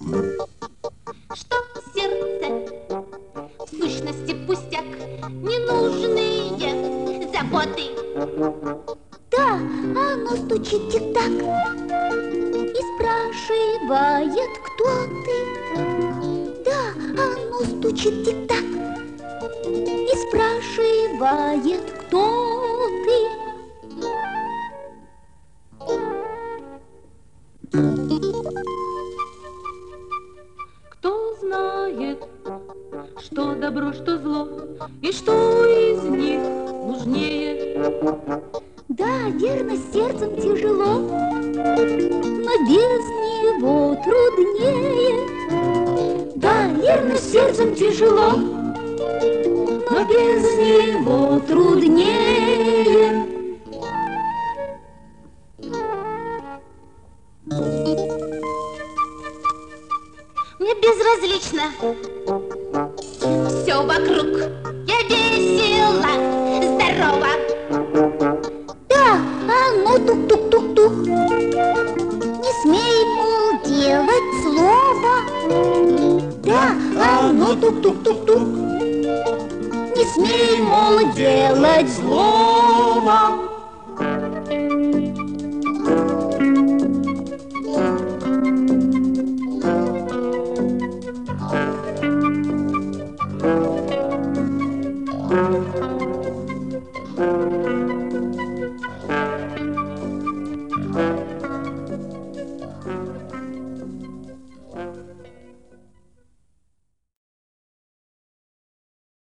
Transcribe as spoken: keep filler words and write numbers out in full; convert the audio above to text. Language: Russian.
Что сердце в сущности пустяк, ненужные заботы. Да, оно стучит тик-так и спрашивает, кто ты. Да, оно стучит тик-так и спрашивает, кто ты. Кто знает, что добро, что зло, и что из них нужнее? Да, верно, сердцем тяжело, но без него труднее. Да, верно, сердцем тяжело, но без него труднее. Мне безразлично все вокруг. Я весела, здорова. Да, оно тук-тук-тук-тук. Не смей, мол, делать слова. Да, оно тук-тук-тук-тук. Не смей, мол, делать злого. Thank you.